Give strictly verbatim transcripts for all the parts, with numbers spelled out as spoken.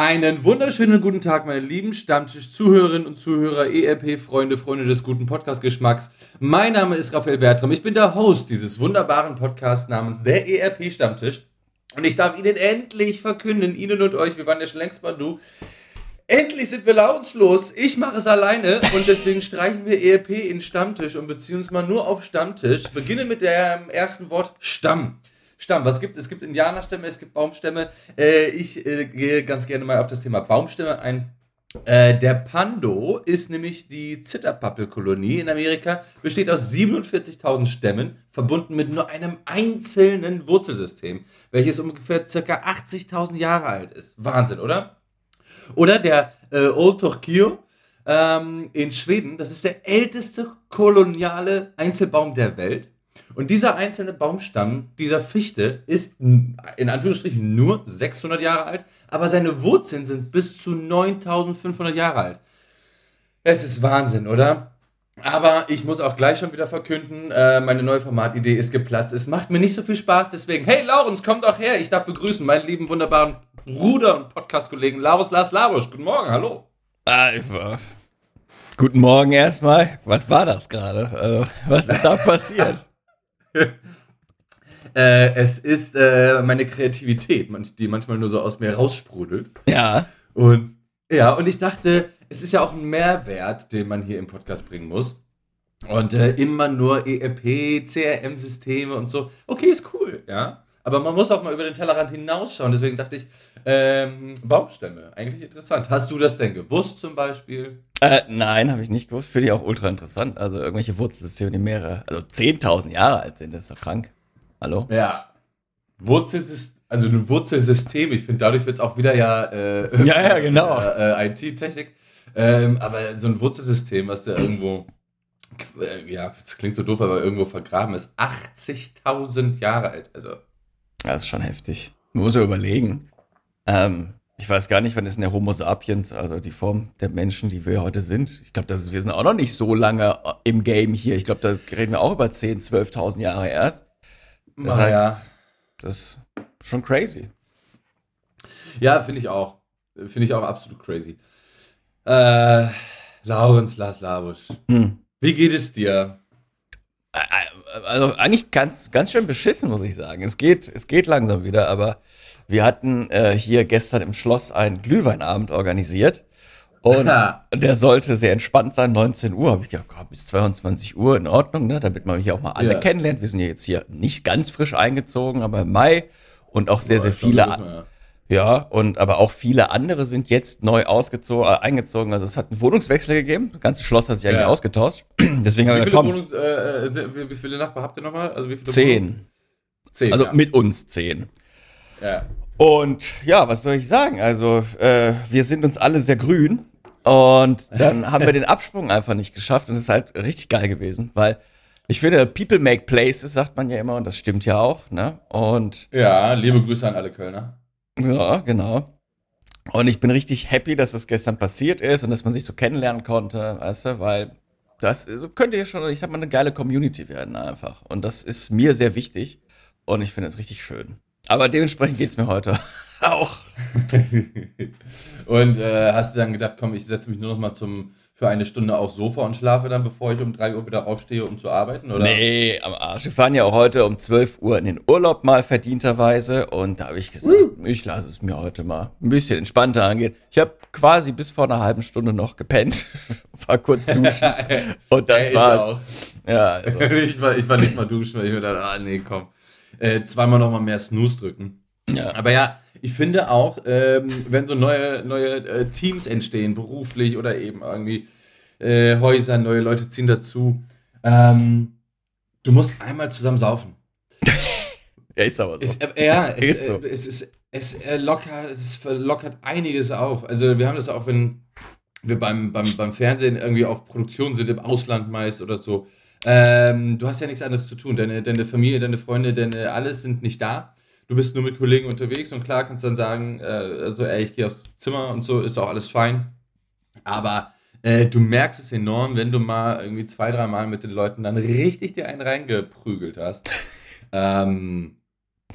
Einen wunderschönen guten Tag, meine lieben Stammtisch-Zuhörerinnen und Zuhörer, E R P-Freunde, Freunde des guten Podcast-Geschmacks. Mein Name ist Raphael Bertram, ich bin der Host dieses wunderbaren Podcasts namens der E R P-Stammtisch. Und ich darf Ihnen endlich verkünden, Ihnen und euch, wir waren ja schon längst mal du, endlich sind wir lautlos. Ich mache es alleine und deswegen streichen wir E R P in Stammtisch und beziehen uns mal nur auf Stammtisch. Beginnen mit dem ersten Wort Stamm. Stamm, was gibt es? Es gibt Indianerstämme, es gibt Baumstämme. Äh, ich äh, gehe ganz gerne mal auf das Thema Baumstämme ein. Äh, der Pando ist nämlich die Zitterpappelkolonie in Amerika, besteht aus siebenundvierzigtausend Stämmen, verbunden mit nur einem einzelnen Wurzelsystem, welches ungefähr ca. achtzigtausend Jahre alt ist. Wahnsinn, oder? Oder der äh, Old Torquio ähm, in Schweden, das ist der älteste koloniale Einzelbaum der Welt. Und dieser einzelne Baumstamm, dieser Fichte, ist in Anführungsstrichen nur sechshundert Jahre alt, aber seine Wurzeln sind bis zu neuntausendfünfhundert Jahre alt. Es ist Wahnsinn, oder? Aber ich muss auch gleich schon wieder verkünden, äh, meine neue Formatidee ist geplatzt. Es macht mir nicht so viel Spaß, deswegen, hey Laurens, komm doch her. Ich darf begrüßen meinen lieben, wunderbaren Bruder und Podcast-Kollegen Laurens Lars Labusch. Guten Morgen, hallo. Ah, ich war... Guten Morgen erstmal. Was war das gerade? Äh, was ist da passiert? äh, es ist äh, meine Kreativität, die manchmal nur so aus mir raussprudelt. Ja. Und ja, und ich dachte, es ist ja auch ein Mehrwert, den man hier im Podcast bringen muss. Und äh, immer nur E R P, C R M-Systeme und so. Okay, ist cool, ja. Aber man muss auch mal über den Tellerrand hinausschauen. Deswegen dachte ich, ähm, Baumstämme, eigentlich interessant. Hast du das denn gewusst zum Beispiel? Äh, nein, habe ich nicht gewusst. Finde ich auch ultra interessant. Also irgendwelche Wurzelsysteme, die mehrere, also zehntausend Jahre alt sind, das ist doch krank. Hallo? Ja. Wurzelsystem, also ein Wurzelsystem, ich finde, dadurch wird es auch wieder ja, äh, ja, ja, genau. Äh, äh, I T-Technik. Ähm, aber so ein Wurzelsystem, was da irgendwo, äh, ja, das klingt so doof, aber irgendwo vergraben ist, achtzigtausend Jahre alt. Also. Das ist schon heftig. Man muss ja überlegen. Ähm, ich weiß gar nicht, wann ist denn der Homo sapiens, also die Form der Menschen, die wir heute sind. Ich glaube, wir sind auch noch nicht so lange im Game hier. Ich glaube, da reden wir auch über zehntausend, zwölftausend Jahre erst. Das heißt, ja. Das ist schon crazy. Ja, finde ich auch. Finde ich auch absolut crazy. Äh, Laurens Lars Labusch. Hm. Wie geht es dir? Also eigentlich ganz, ganz schön beschissen, muss ich sagen. Es geht, es geht langsam wieder, aber wir hatten äh, hier gestern im Schloss einen Glühweinabend organisiert und der sollte sehr entspannt sein. neunzehn Uhr habe ich gedacht, bis zweiundzwanzig Uhr in Ordnung, ne, damit man hier auch mal alle ja. kennenlernt. Wir sind ja jetzt hier nicht ganz frisch eingezogen, aber im Mai und auch sehr, sehr viele. Wir, ja. ja, und aber auch viele andere sind jetzt neu ausgezogen, äh, eingezogen. Also es hat einen Wohnungswechsel gegeben. Das ganze Schloss hat sich eigentlich ja. ausgetauscht. Deswegen wie, haben wir viele komm, Wohnungs, äh, wie, wie viele Nachbarn habt ihr nochmal? Also wie viele zehn. Wohnungen? Zehn. Also ja. mit uns zehn. Ja. Und ja, was soll ich sagen? Also äh, wir sind uns alle sehr grün und dann haben wir den Absprung einfach nicht geschafft und es ist halt richtig geil gewesen, weil ich finde, People make places, sagt man ja immer und das stimmt ja auch, ne? Und ja, liebe Grüße an alle Kölner. Ja, genau. Und ich bin richtig happy, dass das gestern passiert ist und dass man sich so kennenlernen konnte, weißt du, weil das könnte ja schon, ich sag mal, eine geile Community werden einfach. Und das ist mir sehr wichtig und ich finde es richtig schön. Aber dementsprechend geht's mir heute auch. Und äh, hast du dann gedacht, komm, ich setze mich nur noch mal zum, für eine Stunde aufs Sofa und schlafe dann, bevor ich um drei Uhr wieder aufstehe, um zu arbeiten, oder? Nee, am Arsch. Wir fahren ja auch heute um zwölf Uhr in den Urlaub mal verdienterweise und da habe ich gesagt, uh. ich lasse es mir heute mal ein bisschen entspannter angehen. Ich habe quasi bis vor einer halben Stunde noch gepennt, war kurz duschen und das hey, war's. Ich auch. Ja, also. ich, war, ich war nicht mal duschen, weil ich mir dachte, ah nee, komm. Äh, zweimal noch mal mehr Snooze drücken. Ja. Aber ja, ich finde auch, ähm, wenn so neue, neue äh, Teams entstehen, beruflich oder eben irgendwie äh, Häuser, neue Leute ziehen dazu, ähm, du musst einmal zusammen saufen. Ja, ist aber so. Es, äh, ja, es, ist so. äh, es, ist, es, äh, lockert, es verlockert einiges auf. Also wir haben das auch, wenn wir beim, beim, beim Fernsehen irgendwie auf Produktion sind, im Ausland meist oder so. Ähm, du hast ja nichts anderes zu tun. Deine, deine Familie, deine Freunde, deine alles sind nicht da. Du bist nur mit Kollegen unterwegs und klar kannst dann sagen, äh, also ey, ich gehe aufs Zimmer und so, ist auch alles fein. Aber äh, du merkst es enorm, wenn du mal irgendwie zwei, drei Mal mit den Leuten dann richtig dir einen reingeprügelt hast. ähm,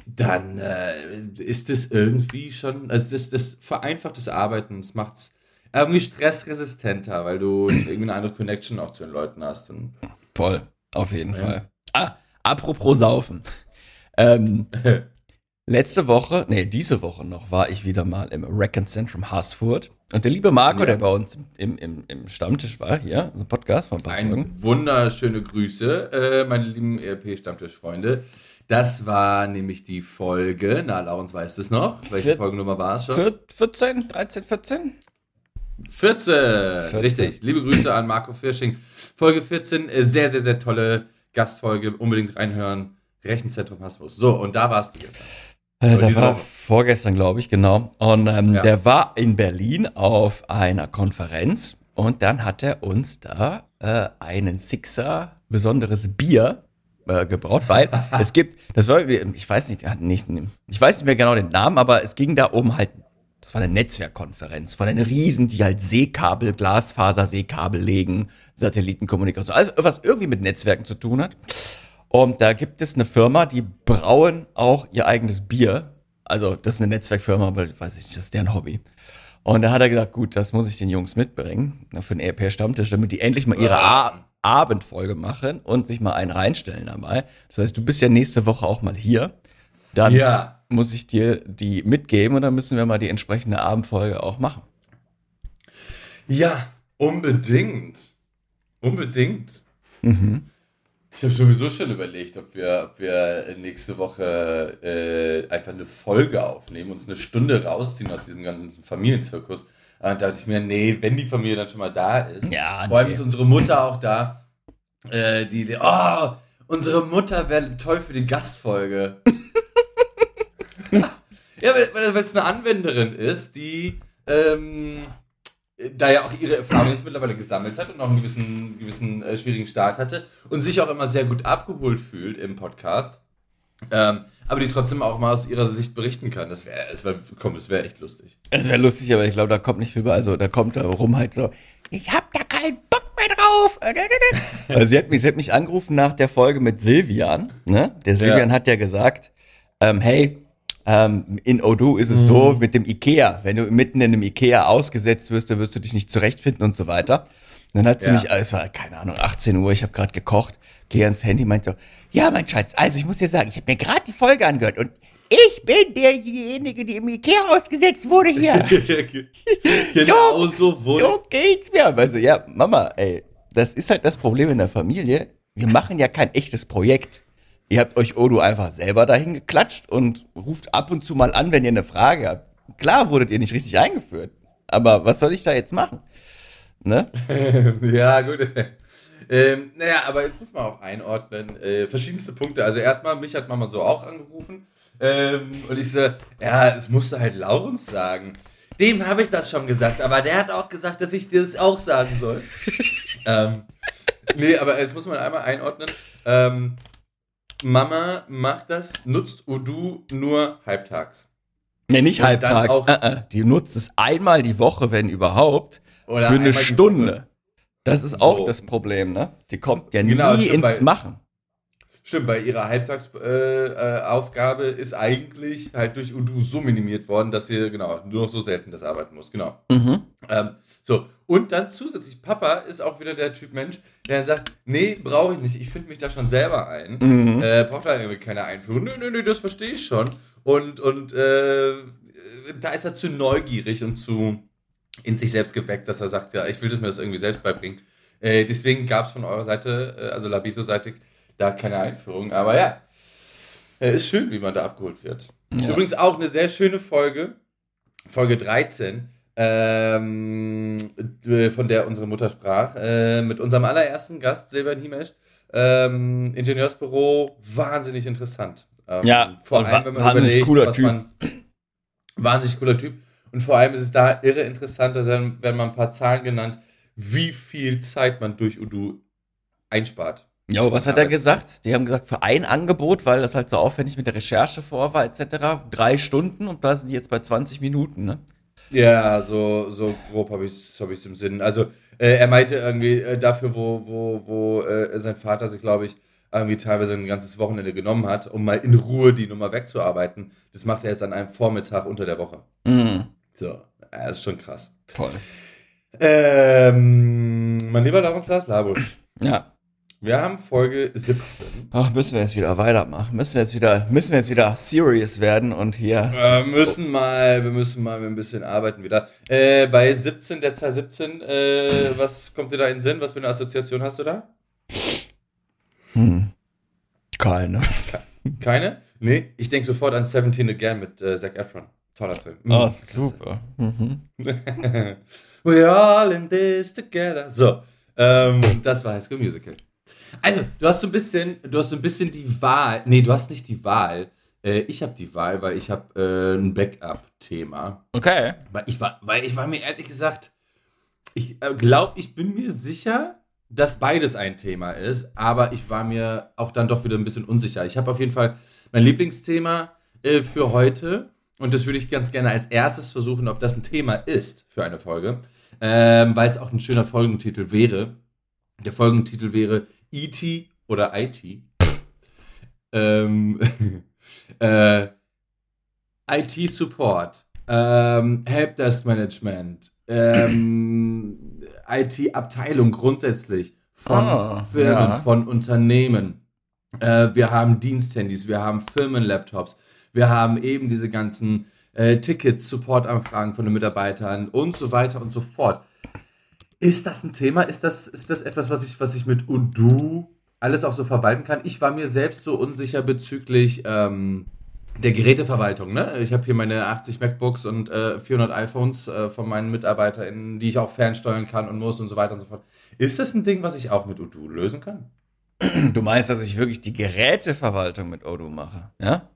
dann äh, ist es irgendwie schon, also das, das vereinfacht das Arbeiten, es macht es irgendwie stressresistenter, weil du irgendwie eine andere Connection auch zu den Leuten hast. Und, Voll, auf jeden ja. Fall. Ah, apropos Saufen. Ähm, letzte Woche, nee, diese Woche noch, war ich wieder mal im Rec-Zentrum Haßfurt. Und der liebe Marco, Ja. der bei uns im, im, im Stammtisch war, hier, so ein Podcast von ein paar Ein Folgen. wunderschöne Grüße, äh, meine lieben E R P-Stammtischfreunde. Das war nämlich die Folge, na, Laurens weiß es noch. Welche Vier- Folgennummer war es schon? Vier- vierzehn, dreizehn, vierzehn? vierzehn, vierzehn. richtig. Liebe Grüße an Marco Firsching. Folge vierzehn, äh, sehr, sehr, sehr tolle Gastfolge. Unbedingt reinhören. Rechenzentrum Hasbus. So, und da warst du gestern. Äh, Aber das diese war Woche. vorgestern, glaube ich, genau. Und ähm, Ja. der war in Berlin auf einer Konferenz und dann hat er uns da äh, einen Sixer besonderes Bier äh, gebraut, weil es gibt, das war, ich weiß nicht, nicht, ich weiß nicht mehr genau den Namen, aber es ging da um halt, das war eine Netzwerkkonferenz von den Riesen, die halt Seekabel, Glasfaser-Seekabel legen, Satellitenkommunikation, also was irgendwie mit Netzwerken zu tun hat. Und da gibt es eine Firma, die brauen auch ihr eigenes Bier. Also das ist eine Netzwerkfirma, aber ich weiß nicht, das ist deren Hobby. Und da hat er gesagt, gut, das muss ich den Jungs mitbringen, ne, für den E R P-Stammtisch, damit die endlich mal ihre A- Abendfolge machen und sich mal einen reinstellen dabei. Das heißt, du bist ja nächste Woche auch mal hier. Dann Ja. muss ich dir die mitgeben und dann müssen wir mal die entsprechende Abendfolge auch machen. Ja, unbedingt. Unbedingt. Mhm. Ich habe sowieso schon überlegt, ob wir, ob wir nächste Woche äh, einfach eine Folge aufnehmen, uns eine Stunde rausziehen aus diesem ganzen Familienzirkus. Und da dachte ich mir, nee, wenn die Familie dann schon mal da ist, Ja, vor allem nee. ist unsere Mutter auch da, äh, die, die, oh, unsere Mutter wäre toll für die Gastfolge. Ja, weil weil es eine Anwenderin ist, die ähm, da ja auch ihre Erfahrungen jetzt mittlerweile gesammelt hat und auch einen gewissen, gewissen äh, schwierigen Start hatte und sich auch immer sehr gut abgeholt fühlt im Podcast, ähm, aber die trotzdem auch mal aus ihrer Sicht berichten kann. Das wäre, es wäre, komm, das wäre echt lustig. Es wäre lustig, aber ich glaube, da kommt nicht viel bei. Also da kommt da rum halt so, ich hab da keinen Bock mehr drauf. Also sie hat mich, sie hat mich angerufen nach der Folge mit Silvian. Ne? Der Silvian Ja. hat ja gesagt, ähm, hey, ähm, in Odoo ist es so mit dem Ikea. Wenn du mitten in einem Ikea ausgesetzt wirst, dann wirst du dich nicht zurechtfinden und so weiter. Und dann hat sie Ja. mich, es war, keine Ahnung, achtzehn Uhr, ich habe gerade gekocht, gehe ans Handy, meinte so, ja, mein Schatz, also ich muss dir sagen, ich habe mir gerade die Folge angehört und ich bin derjenige, die im Ikea ausgesetzt wurde hier. Genau so wohl. So geht's mir. Also, ja, Mama, ey, das ist halt das Problem in der Familie. Wir machen ja kein echtes Projekt. Ihr habt euch Odoo einfach selber dahin geklatscht und ruft ab und zu mal an, wenn ihr eine Frage habt. Klar wurdet ihr nicht richtig eingeführt. Aber was soll ich da jetzt machen? Ne? Ja, gut. Ähm, naja, aber jetzt muss man auch einordnen, äh, verschiedenste Punkte. Also erstmal, mich hat Mama so auch angerufen ähm, und ich so, ja, es musste halt Laurens sagen. Dem habe ich das schon gesagt, aber der hat auch gesagt, dass ich dir das auch sagen soll. ähm, nee, aber jetzt muss man einmal einordnen. Ähm, Mama macht das, nutzt Odoo nur halbtags. Ne, nicht Und dann halbtags. auch- Äh, äh, die nutzt es einmal die Woche, wenn überhauut, Oder für eine einmal die Stunde. Woche. Das ist So. auch das Problem, ne? Die kommt ja Genau, nie stimmt, ins weil- Machen. Stimmt, weil ihre Halbtagsaufgabe äh, Aufgabe ist eigentlich halt durch Odoo so minimiert worden, dass sie genau nur noch so selten das arbeiten muss. Genau. Mhm. Ähm, so, und dann zusätzlich, Papa ist auch wieder der Typ Mensch, der dann sagt, nee, brauche ich nicht, ich finde mich da schon selber ein. Mhm. Äh, braucht da irgendwie keine Einführung. Nö, nö, nö, das verstehe ich schon. Und, und äh, da ist er zu neugierig und zu in sich selbst geweckt, dass er sagt, ja, ich will mir das irgendwie selbst beibringen. Äh, deswegen gab es von eurer Seite, äh, also Labiso-seitig, da keine Einführung. Aber ja, äh, ist schön, wie man da abgeholt wird. Ja. Übrigens auch eine sehr schöne Folge, Folge dreizehn, ähm, äh, von der unsere Mutter sprach, äh, mit unserem allerersten Gast, Silvan Himesch, ähm, Ingenieursbüro, wahnsinnig interessant. Ähm, Ja, vor und allem, wenn man wahnsinnig überlegt, cooler was Typ. man, wahnsinnig cooler Typ. Und vor allem ist es da irre interessant, da werden werden mal ein paar Zahlen genannt, wie viel Zeit man durch Odoo einspart. Jo, was hat er Aber- gesagt? Die haben gesagt, für ein Angebot, weil das halt so aufwendig mit der Recherche vor war, et cetera, drei Stunden und da sind die jetzt bei zwanzig Minuten, ne? Ja, so, so grob habe ich es hab ich's im Sinn. Also, äh, er meinte irgendwie äh, dafür, wo, wo, wo äh, sein Vater sich, glaube ich, irgendwie teilweise ein ganzes Wochenende genommen hat, um mal in Ruhe die Nummer wegzuarbeiten. Das macht er jetzt an einem Vormittag unter der Woche. Mhm. So, das ist schon krass. Toll. Ähm, mein lieber Lars Labusch, Ja. wir haben Folge siebzehn. Ach, müssen wir jetzt wieder weitermachen. Müssen wir jetzt wieder, müssen wir jetzt wieder serious werden und hier. Wir müssen mal, wir müssen mal ein bisschen arbeiten wieder. Äh, bei siebzehn, der Zahl siebzehn, äh, was kommt dir da in den Sinn? Was für eine Assoziation hast du da? Hm. Keine. Keine? Nee, ich denke sofort an Seventeen Again mit äh, Zac Efron. Toller Film. Oh, Mhm, super. Mhm. We're all in this together. So, ähm, das war High School Musical. Also, du hast so ein bisschen, du hast so ein bisschen die Wahl. Nee, du hast nicht die Wahl. Äh, ich habe die Wahl, weil ich habe äh, ein Backup-Thema. Okay. Weil ich war, weil ich war mir ehrlich gesagt, ich äh, glaube, ich bin mir sicher, dass beides ein Thema ist, aber ich war mir auch dann doch wieder ein bisschen unsicher. Ich habe auf jeden Fall mein Lieblingsthema äh, für heute und das würde ich ganz gerne als erstes versuchen, ob das ein Thema ist für eine Folge, ähm, weil es auch ein schöner Folgentitel wäre. Der Folgentitel wäre E T oder I T. ähm, äh, I T-Support, ähm, Helpdesk Management, ähm, I T-Abteilung grundsätzlich von Ah, Firmen, ja. von Unternehmen. Äh, wir haben Diensthandys, wir haben Firmenlaptops, wir haben eben diese ganzen äh, Tickets, Supportanfragen von den Mitarbeitern und so weiter und so fort. Ist das ein Thema? Ist das, ist das etwas, was ich, was ich mit Odoo alles auch so verwalten kann? Ich war mir selbst so unsicher bezüglich ähm, der Geräteverwaltung. Ne? Ich habe hier meine achtzig MacBooks und äh, vierhundert iPhones äh, von meinen MitarbeiterInnen, die ich auch fernsteuern kann und muss und so weiter und so fort. Ist das ein Ding, was ich auch mit Odoo lösen kann? Du meinst, dass ich wirklich die Geräteverwaltung mit Odoo mache, ja?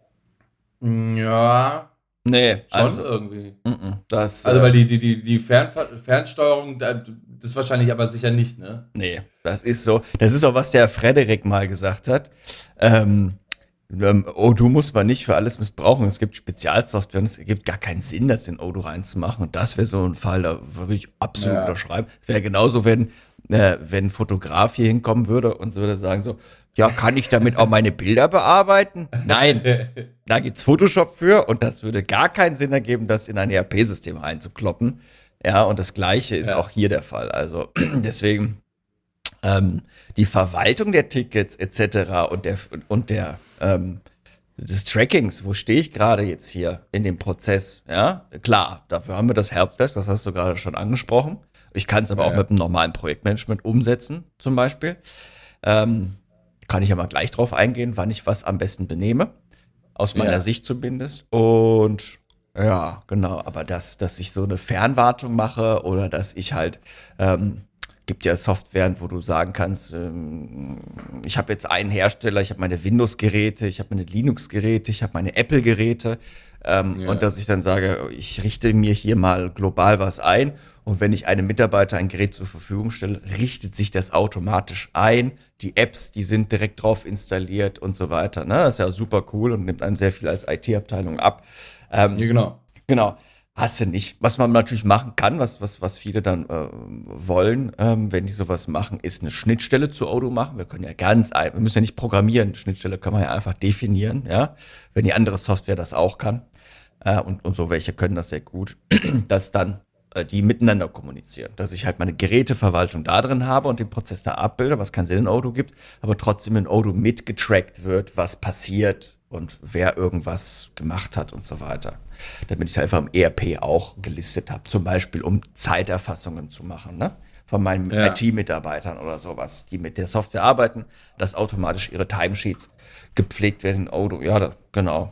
Ja, Nee, schon also, irgendwie. mm-mm, das, Also, äh, weil die, die, die, die Fernver- Fernsteuerung, da- das wahrscheinlich aber sicher nicht, ne? nee, das ist so. Das ist auch, was der Frederik mal gesagt hat. Ähm, ähm, Odoo muss man nicht für alles missbrauchen. Es gibt Spezialsoftware und es gibt gar keinen Sinn, das in Odoo reinzumachen. Und das wäre so ein Fall, da würde ich absolut Ja. unterschreiben. Es wäre genauso, wenn, äh, wenn ein Fotograf hier hinkommen würde und würde sagen so, ja, kann ich damit auch meine Bilder bearbeiten? Nein, da gibt's Photoshop für und das würde gar keinen Sinn ergeben, das in ein E R P-System einzukloppen. Ja, und das Gleiche ist Ja. auch hier der Fall. Also deswegen ähm, die Verwaltung der Tickets et cetera und der und der ähm, des Trackings, wo stehe ich gerade jetzt hier in dem Prozess? Ja, klar, dafür haben wir das Helpdesk, das hast du gerade schon angesprochen. Ich kann es aber Ja, auch ja. mit einem normalen Projektmanagement umsetzen, zum Beispiel. Ähm, kann ich ja mal gleich drauf eingehen, wann ich was am besten benehme. Aus meiner Ja. Sicht zumindest. Und ja, genau, aber dass, dass ich so eine Fernwartung mache oder dass ich halt, ähm, gibt ja Softwaren, wo du sagen kannst, ähm, ich habe jetzt einen Hersteller, ich habe meine Windows-Geräte, ich habe meine Linux-Geräte, ich habe meine Apple-Geräte ähm, Ja. und dass ich dann sage, ich richte mir hier mal global was ein und wenn ich einem Mitarbeiter ein Gerät zur Verfügung stelle, richtet sich das automatisch ein. Die Apps, die sind direkt drauf installiert und so weiter. Ne? Das ist ja super cool und nimmt einen sehr viel als I T-Abteilung ab. Ähm, Ja, genau. Genau. Hast du nicht. Was man natürlich machen kann, was, was, was viele dann äh, wollen, ähm, wenn die sowas machen, ist eine Schnittstelle zu Odoo machen. Wir können ja ganz, ein, wir müssen ja nicht programmieren. Eine Schnittstelle kann man ja einfach definieren, ja. Wenn die andere Software das auch kann. Äh, und, und so welche können das sehr gut, dass dann äh, die miteinander kommunizieren. Dass ich halt meine Geräteverwaltung da drin habe und den Prozess da abbilde, was keinen Sinn in Odoo gibt, aber trotzdem in Odoo mitgetrackt wird, was passiert und wer irgendwas gemacht hat und so weiter. Damit ich es einfach im E R P auch gelistet habe. Zum Beispiel, um Zeiterfassungen zu machen, ne? Von meinen Ja. I T-Mitarbeitern oder sowas, die mit der Software arbeiten, dass automatisch ihre Timesheets gepflegt werden in Odoo. Ja, da, genau.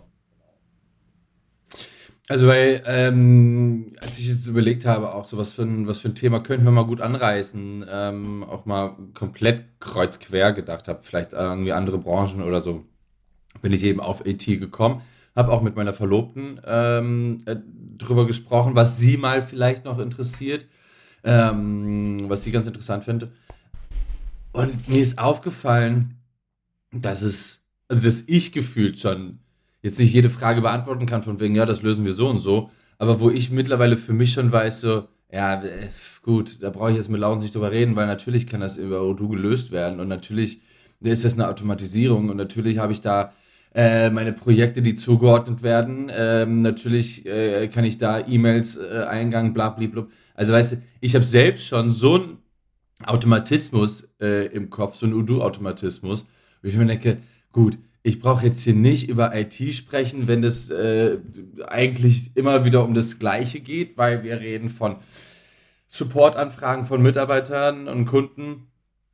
Also, weil, ähm, als ich jetzt überlegt habe, auch so was für ein, was für ein Thema könnten wir mal gut anreißen, ähm, auch mal komplett kreuz quer gedacht habe, vielleicht irgendwie andere Branchen oder so, bin ich eben auf I T gekommen, habe auch mit meiner Verlobten ähm, äh, drüber gesprochen, was sie mal vielleicht noch interessiert, ähm, was sie ganz interessant findet. Und mir ist aufgefallen, dass es, also dass ich gefühlt schon jetzt nicht jede Frage beantworten kann, von wegen, ja, das lösen wir so und so, aber wo ich mittlerweile für mich schon weiß, so, ja, äh, gut, da brauche ich jetzt mit Laurens nicht drüber reden, weil natürlich kann das über Odoo gelöst werden und natürlich ist das eine Automatisierung und natürlich habe ich da äh, meine Projekte, die zugeordnet werden. Ähm, natürlich äh, kann ich da E-Mails äh, eingang, blablabla. Also weißt du, ich habe selbst schon so einen Automatismus äh, im Kopf, so einen Udo-Automatismus, wo ich mir denke, gut, ich brauche jetzt hier nicht über I T sprechen, wenn das äh, eigentlich immer wieder um das Gleiche geht, weil wir reden von Supportanfragen von Mitarbeitern und Kunden.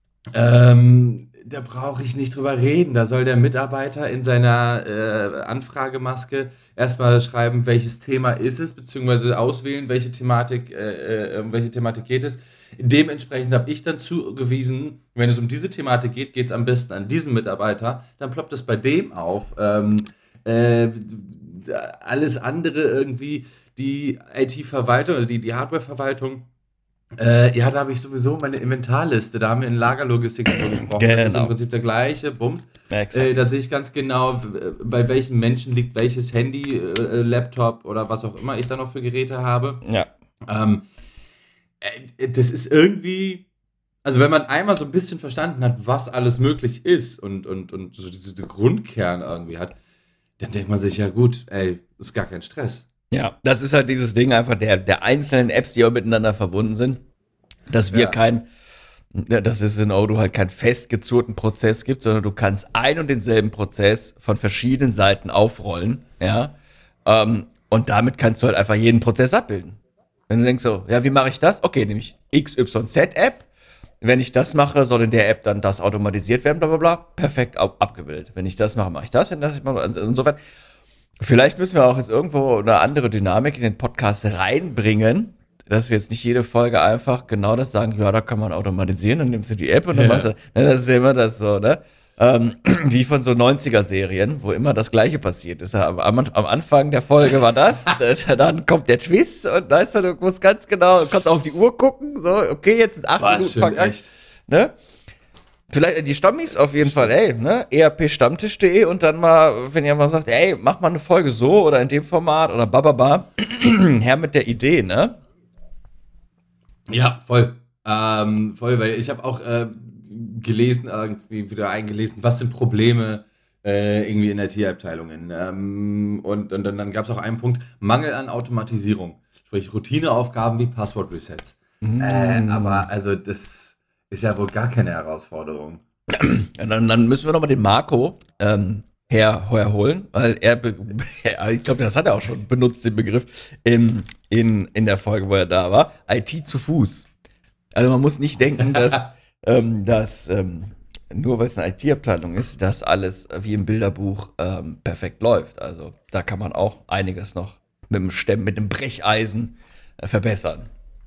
Ähm, da brauche ich nicht drüber reden. Da soll der Mitarbeiter in seiner äh, Anfragemaske erstmal schreiben, welches Thema ist es, beziehungsweise auswählen, welche Thematik, äh, äh, um welche Thematik geht es. Dementsprechend habe ich dann zugewiesen, wenn es um diese Thematik geht, geht es am besten an diesen Mitarbeiter. Dann ploppt es bei dem auf. Ähm, äh, alles andere irgendwie, die I T-Verwaltung, also die, die Hardware-Verwaltung, Äh, ja, da habe ich sowieso meine Inventarliste, da haben wir in Lagerlogistik drüber gesprochen. Genau. Das ist im Prinzip der gleiche Bums. Ja, exakt. Äh, da sehe ich ganz genau, w- bei welchen Menschen liegt welches Handy, äh, Laptop oder was auch immer ich da noch für Geräte habe. Ja. Ähm, äh, das ist irgendwie, also wenn man einmal so ein bisschen verstanden hat, was alles möglich ist und, und, und so diese Grundkern irgendwie hat, dann denkt man sich, ja gut, ey, ist gar kein Stress. Ja, das ist halt dieses Ding einfach der, der einzelnen Apps, die auch miteinander verbunden sind, dass wir Ja. kein, ja, dass es in Odoo halt keinen festgezurrten Prozess gibt, sondern du kannst ein und denselben Prozess von verschiedenen Seiten aufrollen, ja, ähm, und damit kannst du halt einfach jeden Prozess abbilden. Wenn du denkst so, ja, wie mache ich das? Okay, nehme ich X Y Z-App. Wenn ich das mache, soll in der App dann das automatisiert werden, bla bla bla. Perfekt ab, abgebildet. Wenn ich das mache, mache ich das. Wenn das ich mache, also insofern. Vielleicht müssen wir auch jetzt irgendwo eine andere Dynamik in den Podcast reinbringen, dass wir jetzt nicht jede Folge einfach genau das sagen, ja, da kann man automatisieren, dann nimmst du die App und dann Ja. machst du, ne, das ist ja immer das so, ne? Ähm, wie von so neunziger-Serien, wo immer das Gleiche passiert ist. Am, am am Anfang der Folge war das, dann kommt der Twist und weißt du, du musst ganz genau, du kannst auf die Uhr gucken, so, okay, jetzt sind acht War Minuten, schon fang an, echt. ne? Vielleicht die Stammis auf jeden Fall, ey, ne? E R P Stammtisch punkt de und dann mal, wenn ihr mal sagt, ey, mach mal eine Folge so oder in dem Format oder bababa, her mit der Idee, ne? Ja, voll. Ähm, voll, weil ich habe auch äh, gelesen, irgendwie wieder eingelesen, was sind Probleme äh, irgendwie in I T-Abteilungen. Ähm, und, und dann, dann gab es auch einen Punkt, Mangel an Automatisierung. Sprich Routineaufgaben wie Passwort-Resets. Äh, aber also das ist ja wohl gar keine Herausforderung. Ja, dann, dann müssen wir noch mal den Marco ähm, her, herholen, weil er, be- er ich glaube, das hat er auch schon benutzt, den Begriff, in, in, in der Folge, wo er da war. I T zu Fuß. Also man muss nicht denken, dass, ähm, dass ähm, nur weil es eine I T-Abteilung ist, dass alles wie im Bilderbuch ähm, perfekt läuft. Also da kann man auch einiges noch mit dem Stemm, mit dem Brecheisen äh, verbessern.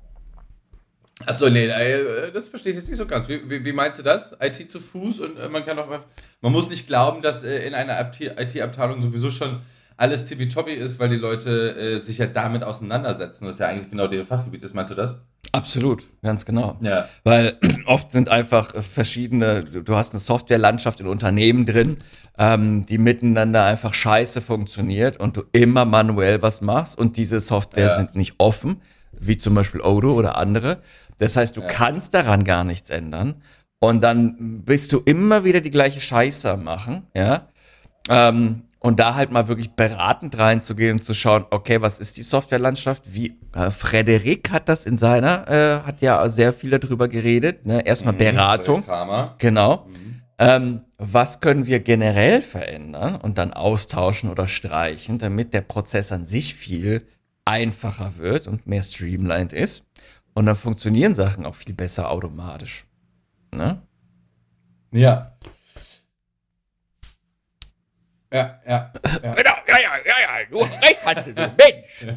Achso, nee, äh, das verstehe ich jetzt nicht so ganz. Wie, wie, wie meinst du das? I T zu Fuß und äh, man kann auch, man muss nicht glauben, dass äh, in einer I T-Abteilung sowieso schon alles tippitoppi ist, weil die Leute äh, sich ja damit auseinandersetzen, was ja eigentlich genau deren Fachgebiet ist. Meinst du das? Absolut, ganz genau. Ja. Weil oft sind einfach verschiedene, du hast eine Softwarelandschaft in Unternehmen drin, ähm, die miteinander einfach scheiße funktioniert und du immer manuell was machst und diese Software Ja. sind nicht offen, wie zum Beispiel Odoo oder andere. Das heißt, du Ja. kannst daran gar nichts ändern und dann bist du immer wieder die gleiche Scheiße am machen, ja. Ähm, und da halt mal wirklich beratend reinzugehen und zu schauen, okay, was ist die Softwarelandschaft? Wie äh, Frederik hat das in seiner, äh, hat ja sehr viel darüber geredet, ne? Erstmal Mhm, Beratung, Kramer. genau. Mhm. Ähm, was können wir generell verändern und dann austauschen oder streichen, damit der Prozess an sich viel einfacher wird und mehr streamlined ist. Und dann funktionieren Sachen auch viel besser automatisch. Ne? Ja. Ja, ja, ja. Genau, ja, ja, ja, ja, du hast recht, Matze, du Mensch.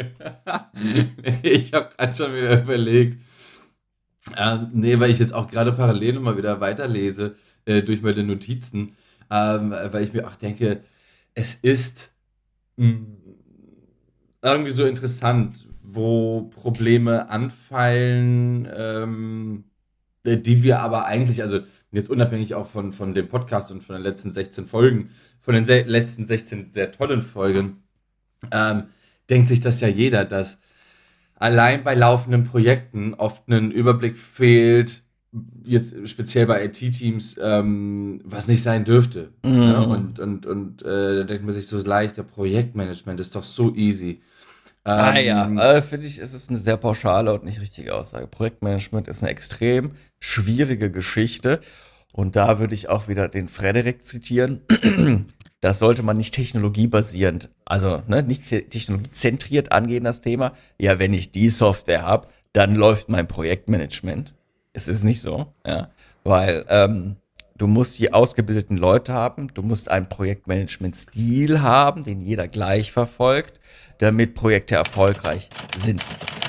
Ich habe gerade schon wieder überlegt. Ähm, nee, weil ich jetzt auch gerade parallel nochmal wieder weiterlese äh, durch meine Notizen, ähm, weil ich mir auch denke, es ist mh, irgendwie so interessant, wo Probleme anfallen, ähm, die wir aber eigentlich, also jetzt unabhängig auch von, von dem Podcast und von den letzten sechzehn Folgen, von den se- letzten sechzehn sehr tollen Folgen, ähm, denkt sich das ja jeder, dass allein bei laufenden Projekten oft ein Überblick fehlt, jetzt speziell bei I T-Teams, ähm, was nicht sein dürfte. Mhm. Ne? Und, und, und äh, da denkt man sich so leichter, Projektmanagement ist doch so easy. Ah ja, Ähm, äh, finde ich, es ist eine sehr pauschale und nicht richtige Aussage. Projektmanagement ist eine extrem schwierige Geschichte. Und da würde ich auch wieder den Frederik zitieren. Das sollte man nicht technologiebasierend, also ne, nicht te- technologiezentriert angehen, das Thema. Ja, wenn ich die Software habe, dann läuft mein Projektmanagement. Es ist nicht so, ja, weil ähm, du musst die ausgebildeten Leute haben, du musst einen Projektmanagement-Stil haben, den jeder gleich verfolgt, damit Projekte erfolgreich sind.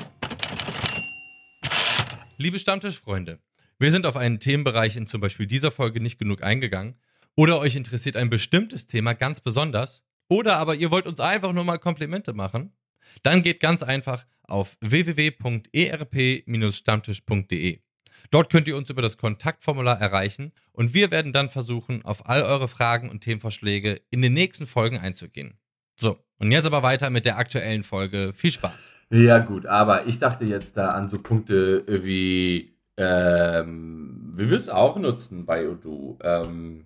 Liebe Stammtischfreunde, wir sind auf einen Themenbereich in zum Beispiel dieser Folge nicht genug eingegangen oder euch interessiert ein bestimmtes Thema ganz besonders oder aber ihr wollt uns einfach nur mal Komplimente machen, dann geht ganz einfach auf w w w punkt e r p stammtisch punkt d e. Dort könnt ihr uns über das Kontaktformular erreichen und wir werden dann versuchen, auf all eure Fragen und Themenvorschläge in den nächsten Folgen einzugehen. So, und jetzt aber weiter mit der aktuellen Folge. Viel Spaß. Ja gut, aber ich dachte jetzt da an so Punkte wie, ähm, wie wir es auch nutzen bei Odoo, ähm,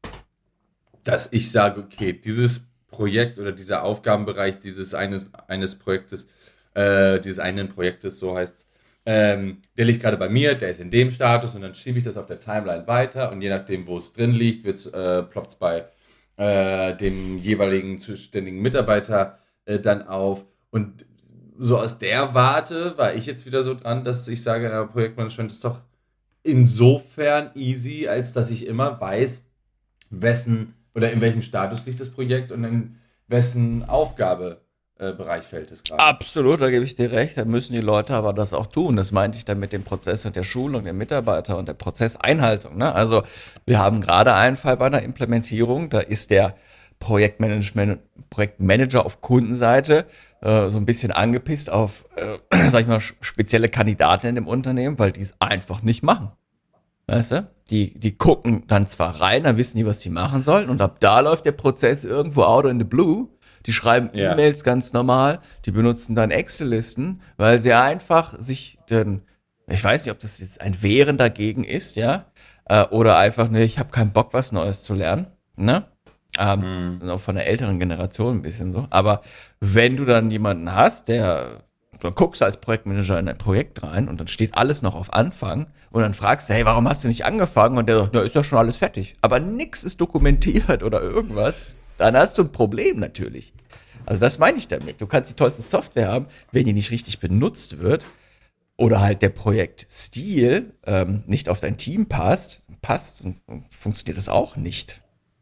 dass ich sage, okay, dieses Projekt oder dieser Aufgabenbereich dieses eines, eines Projektes, äh, dieses einen Projektes, so heißt es, ähm, der liegt gerade bei mir, der ist in dem Status und dann schiebe ich das auf der Timeline weiter und je nachdem, wo es drin liegt, äh, ploppt es bei äh, dem jeweiligen zuständigen Mitarbeiter äh, dann auf. Und so aus der Warte war ich jetzt wieder so dran, dass ich sage, ja, Projektmanagement ist doch insofern easy, als dass ich immer weiß, wessen oder in welchem Status liegt das Projekt und in wessen Aufgabebereich äh, Bereich fällt es gerade. Absolut, da gebe ich dir recht. Da müssen die Leute aber das auch tun. Das meinte ich dann mit dem Prozess und der Schulung der Mitarbeiter und der Prozesseinhaltung. Ne? Also wir haben gerade einen Fall bei einer Implementierung. Da ist der Projektmanagement, Projektmanager auf Kundenseite äh, so ein bisschen angepisst auf, äh, sag ich mal, spezielle Kandidaten in dem Unternehmen, weil die es einfach nicht machen. Weißt du? Die, die gucken dann zwar rein, dann wissen die, was sie machen sollen und ab da läuft der Prozess irgendwo out in the blue. Die schreiben Ja. E-Mails ganz normal, die benutzen dann Excel-Listen, weil sie einfach sich den, ich weiß nicht, ob das jetzt ein Wehren dagegen ist, ja, äh, oder einfach, ne, ich habe keinen Bock, was Neues zu lernen, ne? Ähm, Mhm. auch von der älteren Generation ein bisschen so. Aber wenn du dann jemanden hast, der, dann guckst du als Projektmanager in ein Projekt rein und dann steht alles noch auf Anfang und dann fragst du, hey, warum hast du nicht angefangen? Und der sagt, na, ist ja schon alles fertig. Aber nix ist dokumentiert oder irgendwas. Dann hast du ein Problem natürlich. Also das meine ich damit. Du kannst die tollste Software haben, wenn die nicht richtig benutzt wird oder halt der Projektstil ähm, nicht auf dein Team passt, passt und, und funktioniert das auch nicht.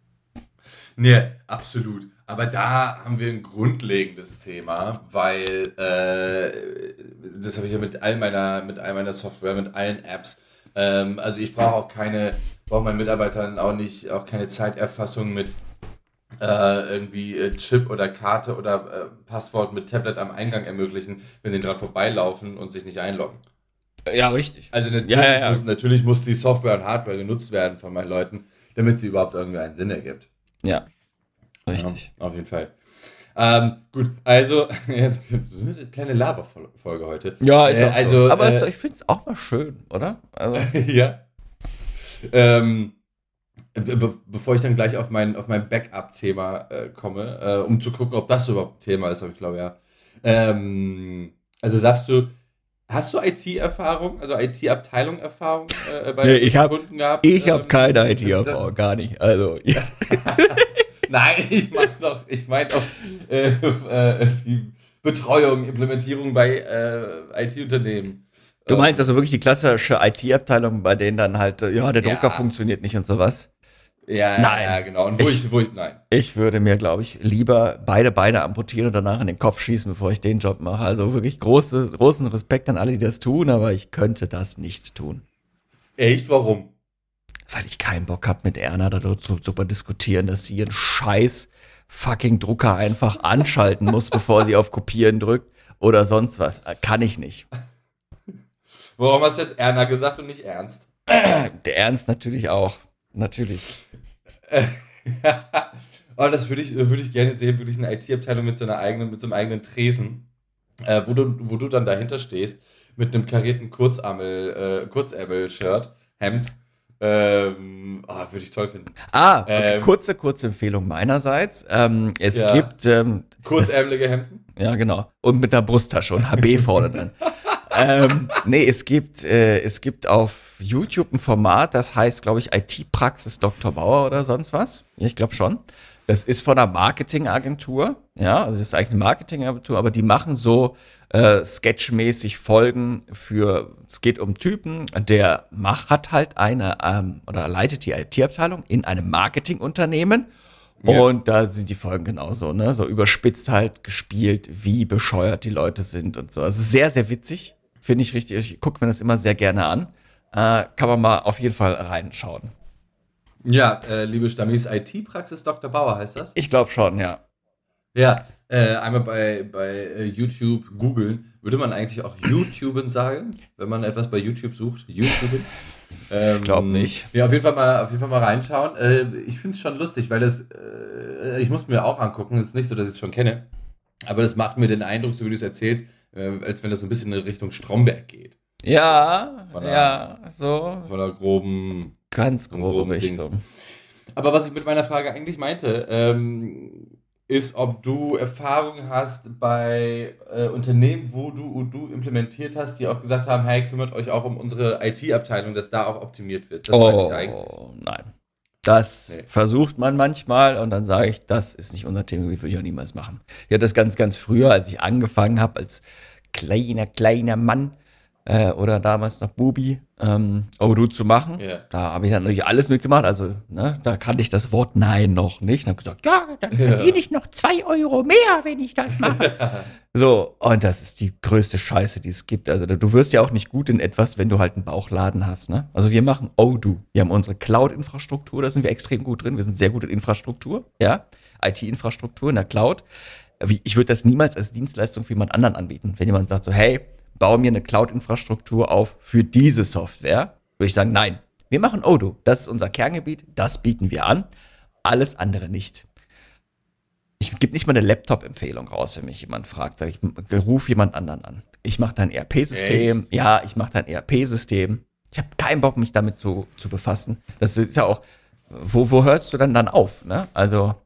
Nee, absolut. Aber da haben wir ein grundlegendes Thema, weil äh, das habe ich ja mit all meiner, mit all meiner Software, mit allen Apps. Ähm, also ich brauche auch keine, brauche meinen Mitarbeitern auch nicht, auch keine Zeiterfassung mit äh, irgendwie äh, Chip oder Karte oder äh, Passwort mit Tablet am Eingang ermöglichen, wenn sie dran vorbeilaufen und sich nicht einloggen. Ja, richtig. Also natürlich, Ja, ja, ja. Muss, natürlich muss die Software und Hardware genutzt werden von meinen Leuten, damit sie überhaupt irgendwie einen Sinn ergibt. Ja, richtig. Ja, auf jeden Fall. Ähm, gut, also, jetzt so eine kleine Laberfolge heute. Ja, ist Äh, auch so. also, Aber äh, es, ich finde es auch mal schön, oder? Also, ja. Ähm, be be bevor ich dann gleich auf mein, auf mein Backup-Thema äh, komme, äh, um zu gucken, ob das überhaupt ein Thema ist, aber ich glaube ja. Ähm, also sagst du, hast du I T-Erfahrung, also I T-Abteilung-Erfahrung äh, bei Nee, ich hab- Kunden gehabt? ich habe ähm, keine mit dieser- I T-Erfahrung, gar nicht. Also, ja. Nein, ich meine doch, ich meine doch äh, äh, die Betreuung, Implementierung bei äh, I T-Unternehmen. Du meinst also wirklich die klassische I T-Abteilung, bei denen dann halt, äh, ja, der Drucker Ja. funktioniert nicht und sowas? Ja, Nein. ja, genau. Und wo Ich- ich, wo ich, nein. Ich würde mir, glaube ich, lieber beide Beine amputieren und danach in den Kopf schießen, bevor ich den Job mache. Also wirklich große, großen Respekt an alle, die das tun, aber ich könnte das nicht tun. Echt, warum? Weil ich keinen Bock habe, mit Erna darüber zu, darüber diskutieren, dass sie ihren scheiß fucking Drucker einfach anschalten muss, bevor sie auf Kopieren drückt oder sonst was. Äh, Kann ich nicht. Warum hast du jetzt Erna gesagt und nicht Ernst? Der Ernst natürlich auch. Natürlich. Aber das würde ich, würde ich gerne sehen, wirklich eine I T-Abteilung mit so einer eigenen, mit so einem eigenen Tresen, äh, wo du, wo du dann dahinter stehst, mit einem karierten Kurzärmel, äh, Kurzärmel-Shirt Hemd. Ähm, oh, würde ich toll finden. Ah, okay, Ähm, kurze, kurze Empfehlung meinerseits. Ähm, es Ja. gibt, ähm, das, Kurzärmelige Hemden. ja genau, und mit einer Brusttasche und H B vorne drin. ähm, nee, es gibt, äh, es gibt auf YouTube ein Format, das heißt, glaube ich, I T-Praxis Doktor Bauer oder sonst was. Ja, ich glaube schon. Das ist von einer Marketingagentur, ja, also das ist eigentlich eine Marketingagentur, aber die machen so äh, sketchmäßig Folgen für, es geht um Typen, der macht, hat halt eine, ähm, oder leitet die I T-Abteilung in einem Marketingunternehmen. Ja. Und da sind die Folgen genauso, ne? So überspitzt halt gespielt, wie bescheuert die Leute sind und so. Also sehr, sehr witzig. Finde ich richtig. Ich gucke mir das immer sehr gerne an. Äh, kann man mal auf jeden Fall reinschauen. Ja, äh, liebe Stammis, I T-Praxis Doktor Bauer heißt das? Ich glaube schon, ja. Ja, äh, einmal bei, bei äh, YouTube googeln. Würde man eigentlich auch YouTuben sagen, wenn man etwas bei YouTube sucht? YouTuben? Ähm, Ich glaube nicht. Ja, auf jeden Fall mal, auf jeden Fall mal reinschauen. Äh, ich finde es schon lustig, weil das, äh, ich muss mir auch angucken. Es ist nicht so, dass ich es schon kenne. Aber das macht mir den Eindruck, so wie du es erzählst, äh, als wenn das so ein bisschen in Richtung Stromberg geht. Ja, Von der- ja, so Von einer groben ganz Von grobe groben Richtung. Aber was ich mit meiner Frage eigentlich meinte, ähm, ist, ob du Erfahrung hast bei äh, Unternehmen, wo du Odoo implementiert hast, die auch gesagt haben, hey, kümmert euch auch um unsere I T-Abteilung, dass da auch optimiert wird. Das meinte ich eigentlich. Oh, nein. Das Nee. versucht man manchmal und dann sage ich, das ist nicht unser Thema, wie würde ich auch niemals machen. Ich hatte das ganz, ganz früher, als ich angefangen habe, als kleiner, kleiner Mann äh, oder damals noch Bubi, ähm, Odoo zu machen. Ja. Da habe ich dann natürlich alles mitgemacht. Also, ne, da kannte ich das Wort Nein noch nicht. Und habe gesagt, ja, dann verdiene ich noch zwei Euro mehr, wenn ich das mache. So, und das ist die größte Scheiße, die es gibt. Also, du wirst ja auch nicht gut in etwas, wenn du halt einen Bauchladen hast, ne? Also, wir machen Odoo. Wir haben unsere Cloud-Infrastruktur, da sind wir extrem gut drin. Wir sind sehr gut in Infrastruktur, ja? I T-Infrastruktur in der Cloud. Wie- Ich würde das niemals als Dienstleistung für jemand anderen anbieten. Wenn jemand sagt so, hey, baue mir eine Cloud-Infrastruktur auf für diese Software, würde ich sagen, nein. Wir machen Odoo. Das ist unser Kerngebiet. Das bieten wir an. Alles andere nicht. Ich gebe nicht mal eine Laptop-Empfehlung raus, wenn mich jemand fragt. Sag ich, ruf jemand anderen an. Ich mache dein E R P-System. Echt? Ja, ich mache dein E R P-System. Ich habe keinen Bock, mich damit zu, zu befassen. Das ist ja auch, wo, wo hörst du dann dann auf? Ne? Also,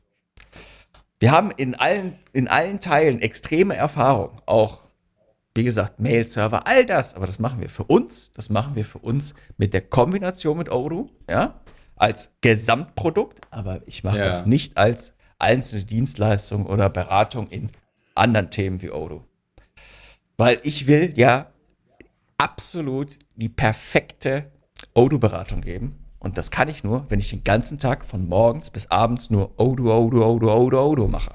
wir haben in allen, in allen Teilen extreme Erfahrung. Auch, wie gesagt, Mail-Server, all das. Aber das machen wir für uns. Das machen wir für uns mit der Kombination mit Odoo, ja, als Gesamtprodukt. Aber ich mache Ja. das nicht als einzelne Dienstleistung oder Beratung in anderen Themen wie Odoo. Weil ich will ja absolut die perfekte Odoo-Beratung geben. Und das kann ich nur, wenn ich den ganzen Tag von morgens bis abends nur Odoo, Odoo, Odoo, Odoo, Odoo mache.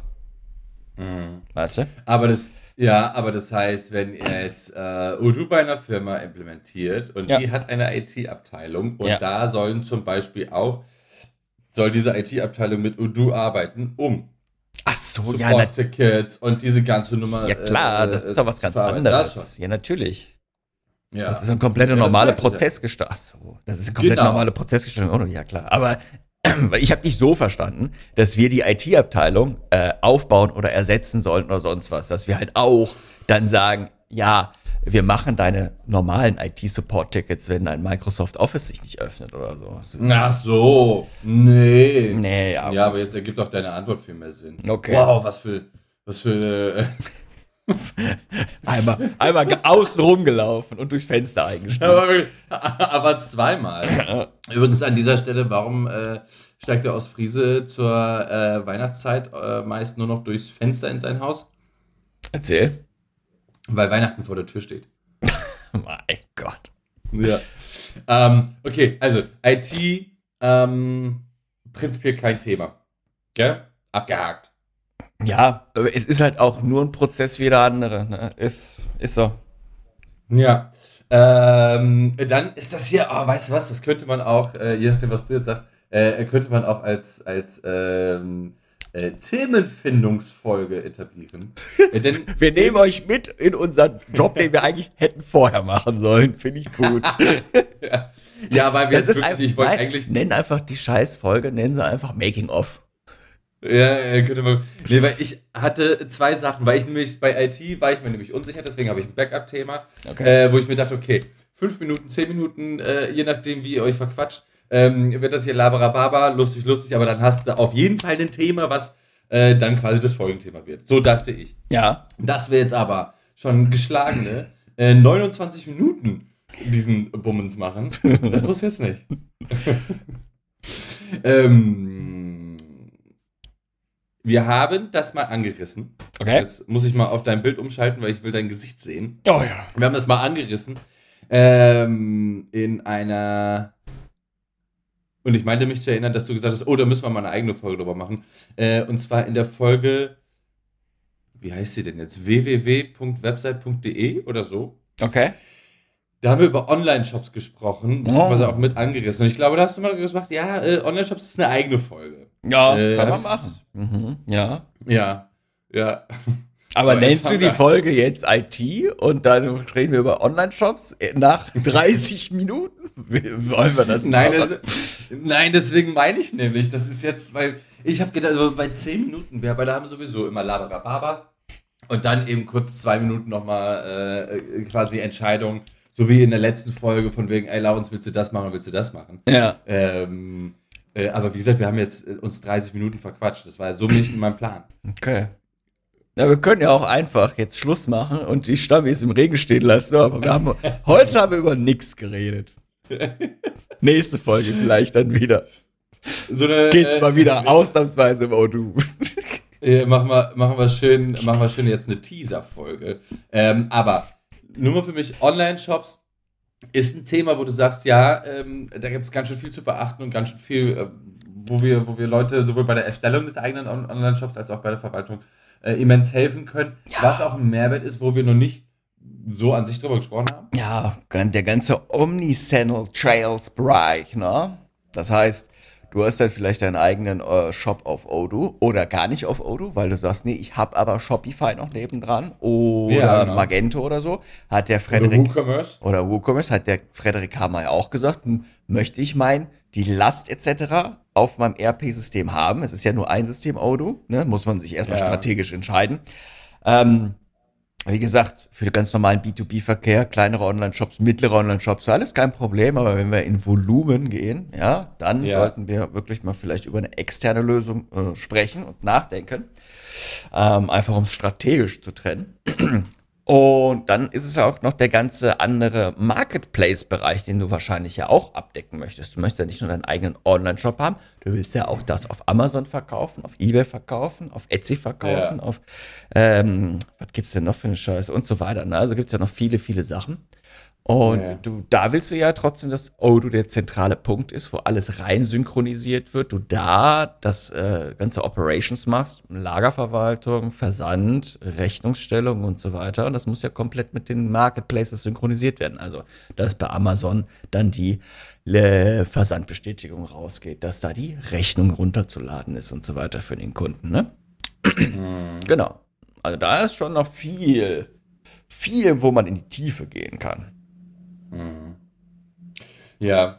Weißt du? Aber das, ja, aber das heißt, wenn ihr jetzt äh, Odoo bei einer Firma implementiert und Ja. die hat eine I T-Abteilung und Ja. da sollen zum Beispiel auch, soll diese I T-Abteilung mit Odoo arbeiten, um Ach so, ja, na, Support-Tickets und diese ganze Nummer. ja klar, äh, das ist doch was zu ganz verarbeiten. Das anderes. Ja, natürlich. schon. Ja. Das ist ein komplett Ja, das normale meinte ich ja. Prozessgestaltung. Ach so, das ist eine komplett Genau. normale Prozessgestaltung. Oh, ja, klar. Aber weil ich habe dich so verstanden, dass wir die I T-Abteilung äh, aufbauen oder ersetzen sollten oder sonst was. Dass wir halt auch dann sagen, ja, wir machen deine normalen I T-Support-Tickets, wenn dein Microsoft Office sich nicht öffnet oder so. Also, Ach so, nee. nee, ja. Ja, gut. aber jetzt ergibt auch deine Antwort viel mehr Sinn. Okay. Wow, was für, was für, äh, Einmal, einmal ge- außen rumgelaufen und durchs Fenster eingestiegen. aber, aber zweimal. Übrigens an dieser Stelle, warum äh, steigt der Ostfriese zur äh, Weihnachtszeit äh, meist nur noch durchs Fenster in sein Haus? Erzähl. Weil Weihnachten vor der Tür steht. Mein Gott. Ja. Ähm, okay, also I T, ähm, prinzipiell kein Thema. Gell? Abgehakt. Ja, aber es ist halt auch nur ein Prozess wie der andere. Ne? Ist, ist so. Ja. Ähm, dann ist das hier, oh, weißt du was, das könnte man auch, äh, je nachdem, was du jetzt sagst, äh, könnte man auch als, als ähm, äh, Themenfindungsfolge etablieren. Äh, denn Wir nehmen euch mit in unseren Job, den wir eigentlich hätten vorher machen sollen. Finde ich gut. ja, weil wir Das jetzt ist wirklich, einfach, ich wollte nein, eigentlich, nenn einfach die Scheißfolge, nennen sie einfach Making of. ja, äh, könnte man, nee, weil ich hatte zwei Sachen, weil ich nämlich bei I T war ich mir nämlich unsicher, deswegen habe ich ein Backup-Thema, Okay. äh, wo ich mir dachte, okay, fünf Minuten, zehn Minuten, äh, je nachdem, wie ihr euch verquatscht, ähm, wird das hier Laberababa, lustig, lustig, aber dann hast du auf jeden Fall ein Thema, was äh, dann quasi das Folgenthema wird. So dachte ich. Ja. Dass wir jetzt aber schon geschlagene äh, neunundzwanzig Minuten diesen Bummens machen, das wusste ich jetzt nicht. ähm, wir haben das mal angerissen. Okay. Jetzt muss ich mal auf dein Bild umschalten, weil ich will dein Gesicht sehen. Oh ja. Wir haben das mal angerissen. Ähm, in einer... Und ich meinte mich zu erinnern, dass du gesagt hast, oh, da müssen wir mal eine eigene Folge drüber machen. Äh, und zwar in der Folge, wie heißt sie denn jetzt? w w w punkt website punkt d e oder so. Okay. Da haben wir über Online-Shops gesprochen, beziehungsweise auch mit angerissen. Und ich glaube, da hast du mal gesagt, ja, äh, Online-Shops ist eine eigene Folge. Ja, äh, kann man machen. Mhm. Ja. Ja, ja. Aber, Aber nennst du die wir... Folge jetzt I T und dann reden wir über Online-Shops nach dreißig Minuten? Wollen wir das Nein, das, nein, deswegen meine ich nämlich, das ist jetzt, weil ich habe gedacht, also bei zehn Minuten, wir beide haben sowieso immer Laberababa und dann eben kurz zwei Minuten nochmal äh, quasi Entscheidung, so wie in der letzten Folge von wegen, ey Laurens, willst du das machen oder willst du das machen? Ja. Ähm, äh, aber wie gesagt, wir haben jetzt uns dreißig Minuten verquatscht, das war so nicht in meinem Plan. Okay. Ja, wir können ja auch einfach jetzt Schluss machen und die Stammis im Regen stehen lassen, aber wir haben, heute haben wir über nichts geredet. Nächste Folge vielleicht dann wieder. So eine, Geht's äh, mal wieder ausnahmsweise im Odoo. äh, machen, wir, machen, wir schön, machen wir schön jetzt eine Teaser-Folge. Ähm, aber nur mal für mich, Online-Shops ist ein Thema, wo du sagst, ja, ähm, da gibt es ganz schön viel zu beachten und ganz schön viel, äh, wo wir, wo wir Leute sowohl bei der Erstellung des eigenen On- Online-Shops als auch bei der Verwaltung äh, immens helfen können. Ja. Was auch ein Mehrwert ist, wo wir noch nicht so an sich drüber gesprochen haben. Ja, der ganze Omnichannel-Trails-Bereich, ne? Das heißt, du hast dann vielleicht deinen eigenen äh, Shop auf Odoo oder gar nicht auf Odoo, weil du sagst, nee, ich habe aber Shopify noch nebendran oder ja, genau. Magento oder so. Hat der Frederik oder WooCommerce. Oder WooCommerce hat der Frederik Hammer ja auch gesagt, hm, möchte ich mein die Last et cetera auf meinem E R P-System haben. Es ist ja nur ein System Odoo, ne? Muss man sich erstmal ja. strategisch entscheiden. Ähm, Wie gesagt, für den ganz normalen B zwei B-Verkehr, kleinere Online-Shops, mittlere Online-Shops, alles kein Problem. Aber wenn wir in Volumen gehen, ja, dann ja. sollten wir wirklich mal vielleicht über eine externe Lösung äh, sprechen und nachdenken. Ähm, einfach um es strategisch zu trennen. Und dann ist es ja auch noch der ganze andere Marketplace-Bereich, den du wahrscheinlich ja auch abdecken möchtest. Du möchtest ja nicht nur deinen eigenen Online-Shop haben, du willst ja auch das auf Amazon verkaufen, auf eBay verkaufen, auf Etsy verkaufen, ja. auf, ähm, was gibt's denn noch für eine Scheiße und so weiter. Ne? Also gibt's ja noch viele, viele Sachen. Und ja. du, da willst du ja trotzdem, dass Odoo der zentrale Punkt ist, wo alles rein synchronisiert wird. Du da das äh, ganze Operations machst, Lagerverwaltung, Versand, Rechnungsstellung und so weiter. Und das muss ja komplett mit den Marketplaces synchronisiert werden. Also, dass bei Amazon dann die äh, Versandbestätigung rausgeht, dass da die Rechnung runterzuladen ist und so weiter für den Kunden. Ne? Mhm. Genau. Also da ist schon noch viel, viel, wo man in die Tiefe gehen kann. Ja,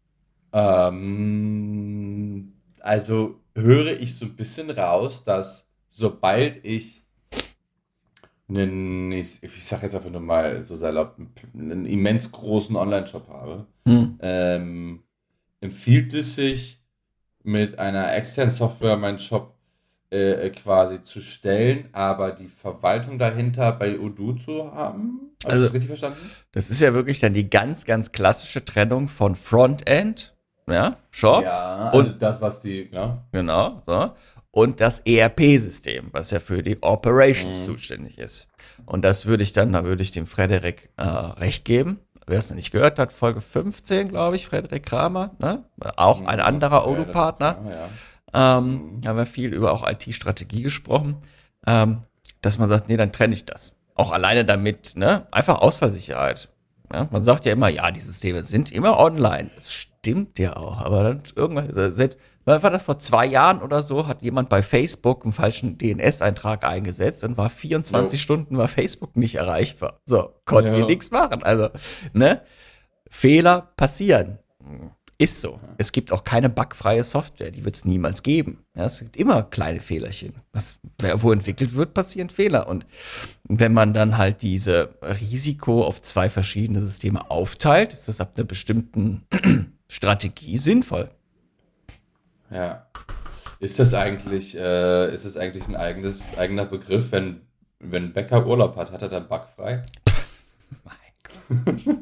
ähm, also höre ich so ein bisschen raus, dass sobald ich einen, ich, ich sag jetzt einfach nur mal so salopp, einen immens großen Online-Shop habe, hm. ähm, empfiehlt es sich mit einer externen Software meinen Shop äh, quasi zu stellen, aber die Verwaltung dahinter bei Odoo zu haben? Habe also, ich das richtig verstanden? Das ist ja wirklich dann die ganz, ganz klassische Trennung von Frontend, ja, Shop. Ja, also und das, was die, ja. Genau, so. Und das E R P-System, was ja für die Operations mhm. zuständig ist. Und das würde ich dann, da würde ich dem Frederik äh, recht geben. Wer es noch nicht gehört hat, Folge fünfzehn, glaube ich, Frederik Kramer, ne? Auch ein anderer Odoo-Partner. Ja, ja. Ähm, mhm. haben wir viel über auch I T-Strategie gesprochen, ähm, dass man sagt, nee, dann trenne ich das. Auch alleine damit, ne, einfach Ausfallsicherheit. Ja, man sagt ja immer, ja, die Systeme sind immer online. Das stimmt ja auch, aber dann irgendwann, selbst, war das vor zwei Jahren oder so, hat jemand bei Facebook einen falschen D N S-Eintrag eingesetzt und war vierundzwanzig jo. Stunden war Facebook nicht erreichbar. So, konnten ja. die nichts machen. Also, ne, Fehler passieren. Ist so. Es gibt auch keine bugfreie Software, die wird es niemals geben. Ja, es gibt immer kleine Fehlerchen. Was, wo entwickelt wird, passieren Fehler. Und wenn man dann halt diese Risiko auf zwei verschiedene Systeme aufteilt, ist das ab einer bestimmten Strategie sinnvoll. Ja. Ist das eigentlich, äh, ist das eigentlich ein eigenes, eigener Begriff, wenn, wenn ein Bäcker Urlaub hat, hat er dann bugfrei? Mein Gott.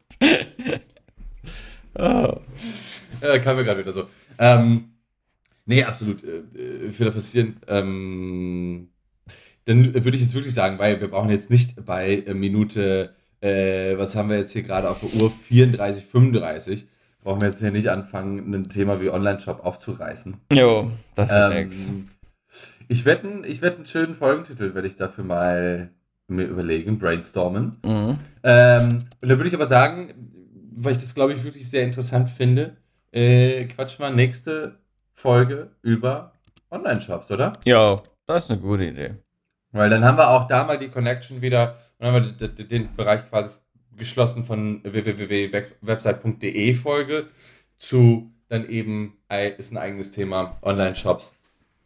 Oh. Ja, kam mir gerade wieder so. Ähm, nee, absolut. Äh, Fehler passieren. Ähm, dann würde ich jetzt wirklich sagen, weil wir brauchen jetzt nicht bei äh, Minute, äh, was haben wir jetzt hier gerade auf der Uhr, vierunddreißig, fünfunddreißig, brauchen wir jetzt hier nicht anfangen, ein Thema wie Online-Shop aufzureißen. Jo, das wird Ähm, nix. ich werde einen, ich werd einen schönen Folgentitel, werde ich dafür mal mir überlegen, brainstormen. Mhm. Ähm, und dann würde ich aber sagen, weil ich das, glaube ich, wirklich sehr interessant finde, äh, quatschen wir nächste Folge über Online-Shops, oder? Ja, das ist eine gute Idee. Weil dann haben wir auch da mal die Connection wieder und haben wir d- d- den Bereich quasi geschlossen von w w w punkt website punkt d e Folge zu dann eben, äh, ist ein eigenes Thema, Online-Shops.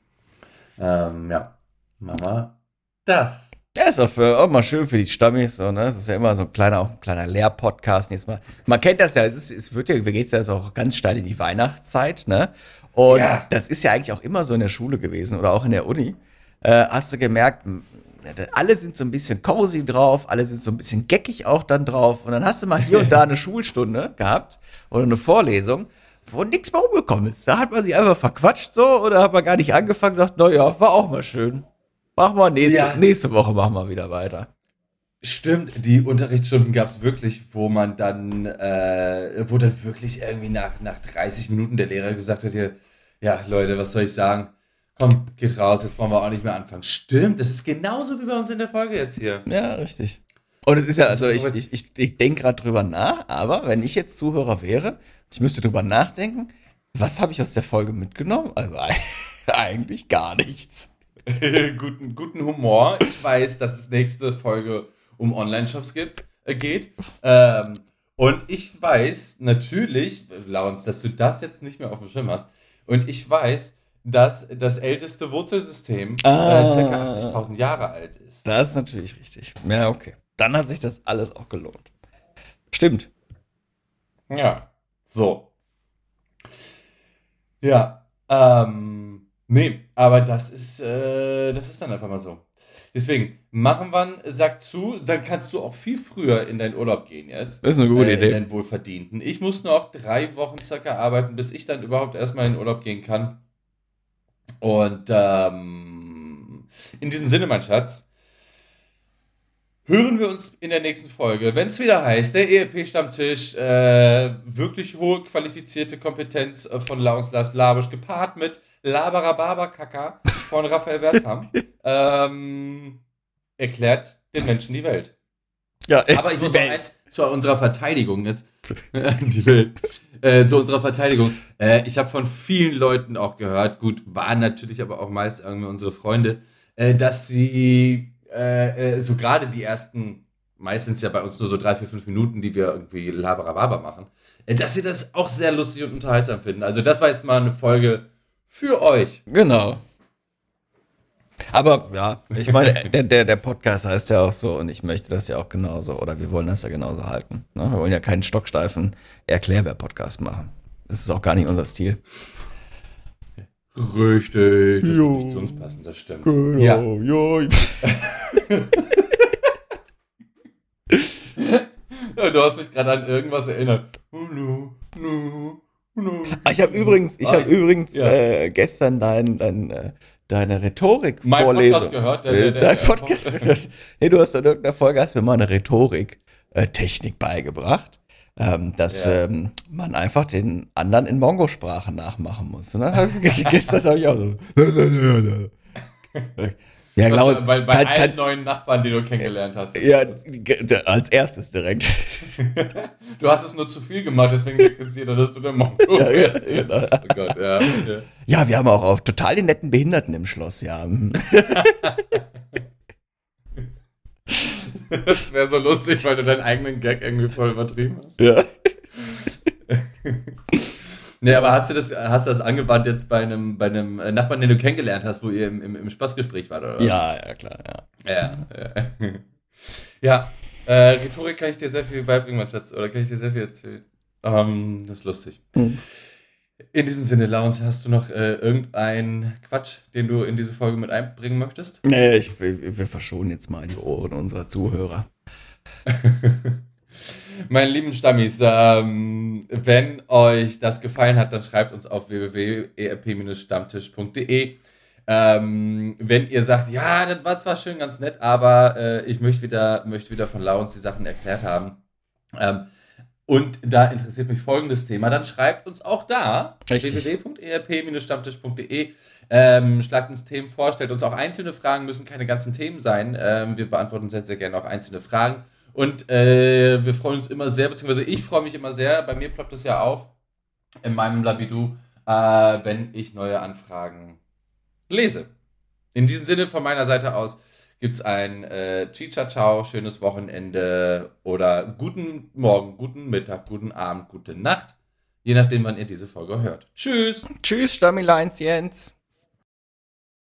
Ähm, ja, machen wir das. Ja, ist auch, für, auch mal schön für die Stammis, so, ne? Es ist ja immer so ein kleiner, auch ein kleiner Lehr-Podcast. Jetzt mal, man kennt das ja, es, ist, es wird ja, wir geht's ja jetzt auch ganz steil in die Weihnachtszeit, ne? Und Ja. das ist ja eigentlich auch immer so in der Schule gewesen oder auch in der Uni. Äh, hast du gemerkt, m, alle sind so ein bisschen cozy drauf, alle sind so ein bisschen geckig auch dann drauf. Und dann hast du mal hier und da eine Schulstunde gehabt oder eine Vorlesung, wo nichts mehr rumgekommen ist. Da hat man sich einfach verquatscht so oder hat man gar nicht angefangen, sagt, na ja, war auch mal schön. Machen wir nächste, Ja. nächste Woche machen wir wieder weiter. Stimmt, die Unterrichtsstunden gab es wirklich, wo man dann, äh, wo dann wirklich irgendwie nach, nach dreißig Minuten der Lehrer gesagt hat, hier, ja Leute, was soll ich sagen? Komm, geht raus, jetzt wollen wir auch nicht mehr anfangen. Stimmt, das ist genauso wie bei uns in der Folge jetzt hier. Ja, richtig. Und es ist ja, Das also ist ich, verrückt. ich, ich, ich denke gerade drüber nach, aber wenn ich jetzt Zuhörer wäre, ich müsste drüber nachdenken, was habe ich aus der Folge mitgenommen? Also eigentlich gar nichts. guten, guten Humor. Ich weiß, dass es nächste Folge um Online-Shops gibt, äh, geht. Ähm, und ich weiß natürlich, Laurens, dass du das jetzt nicht mehr auf dem Schirm hast. Und ich weiß, dass das älteste Wurzelsystem Ah. äh, ca. achtzigtausend Jahre alt ist. Das ist natürlich richtig. Ja, okay. Dann hat sich das alles auch gelohnt. Stimmt. Ja, so. Ja, ähm, nee, aber das ist, äh, das ist dann einfach mal so. Deswegen, machen wir, einen Sack zu, dann kannst du auch viel früher in deinen Urlaub gehen jetzt. Das ist eine gute äh, Idee. In deinen Wohlverdienten. Ich muss noch drei Wochen circa arbeiten, bis ich dann überhaupt erstmal in den Urlaub gehen kann. Und ähm, in diesem Sinne, mein Schatz, hören wir uns in der nächsten Folge, wenn es wieder heißt, der E R P-Stammtisch, äh, wirklich hohe qualifizierte Kompetenz äh, von Laurens Lars Labusch, gepaart mit Labarababa-Kaka von Raphael Bertram, ähm, erklärt den Menschen die Welt. Ja, Aber ich muss noch eins zu unserer Verteidigung jetzt. Die Welt. Äh, zu unserer Verteidigung. Äh, ich habe von vielen Leuten auch gehört, gut, waren natürlich aber auch meist irgendwie unsere Freunde, äh, dass sie äh, äh, so gerade die ersten, meistens ja bei uns nur so drei, vier, fünf Minuten, die wir irgendwie Labarababa machen, äh, dass sie das auch sehr lustig und unterhaltsam finden. Also das war jetzt mal eine Folge für euch. Genau. Aber ja, ich meine, der, der, der Podcast heißt ja auch so und ich möchte das ja auch genauso oder wir wollen das ja genauso halten. Ne? Wir wollen ja keinen stocksteifen Erklärbär-Podcast machen. Das ist auch gar nicht unser Stil. Richtig, das Jo. wird nicht zu uns passen, das stimmt. Ja. ja. Ja, du hast mich gerade an irgendwas erinnert. No, no, no. Ah, Ich habe übrigens, ich Ah, habe übrigens ja. äh, gestern dein, dein, äh, deine Rhetorik Mein Vorlesung. Podcast gehört, der- der- der- Dein der- Podcast gehört. Nee, du hast in irgendeiner Folge hast mir mal eine Rhetorik-Technik beigebracht, ähm, dass Ja. ähm, man einfach den anderen in Mongosprache nachmachen muss. Und dann hab ich, gestern habe ich auch so. Ja, Was, genau. äh, bei bei kann, allen kann, neuen Nachbarn, die du kennengelernt hast. ja, ge- d- als erstes direkt. Du hast es nur zu viel gemacht, deswegen denkt jetzt jeder, dass du der Mongo Ja, ja, bist. genau. Oh Gott, ja. ja. Ja, wir haben auch, auch total die netten Behinderten im Schloss, ja. Mhm. Das wäre so lustig, weil du deinen eigenen Gag irgendwie voll übertrieben hast. Ja. Nee, aber hast du das, hast du das angewandt jetzt bei einem, bei einem äh, Nachbarn, den du kennengelernt hast, wo ihr im, im, im Spaßgespräch wart, oder was? Ja, ja, klar, ja. Ja, ja. Ja, äh, Rhetorik kann ich dir sehr viel beibringen, mein Schatz, oder kann ich dir sehr viel erzählen. Ähm, das ist lustig. Hm. In diesem Sinne, Laurens, hast du noch äh, irgendeinen Quatsch, den du in diese Folge mit einbringen möchtest? Nee, ich, wir, wir verschonen jetzt mal die Ohren unserer Zuhörer. Meine lieben Stammis, ähm, wenn euch das gefallen hat, dann schreibt uns auf w w w punkt e r p stammtisch punkt d e. Ähm, wenn ihr sagt, ja, das war zwar schön ganz nett, aber äh, ich möchte wieder, möchte wieder von Laurens die Sachen erklärt haben. Ähm, und da interessiert mich folgendes Thema, dann schreibt uns auch da w w w punkt e r p stammtisch punkt d e. Ähm, schlagt uns Themen vor, stellt uns auch einzelne Fragen, müssen keine ganzen Themen sein. Ähm, wir beantworten sehr, sehr gerne auch einzelne Fragen. Und äh, wir freuen uns immer sehr, beziehungsweise ich freue mich immer sehr, bei mir ploppt es ja auf, in meinem Labidu, äh, wenn ich neue Anfragen lese. In diesem Sinne von meiner Seite aus gibt es ein äh, Chicha-Ciao, schönes Wochenende oder guten Morgen, guten Mittag, guten Abend, gute Nacht, je nachdem, wann ihr diese Folge hört. Tschüss! Tschüss, Stammileins Jens.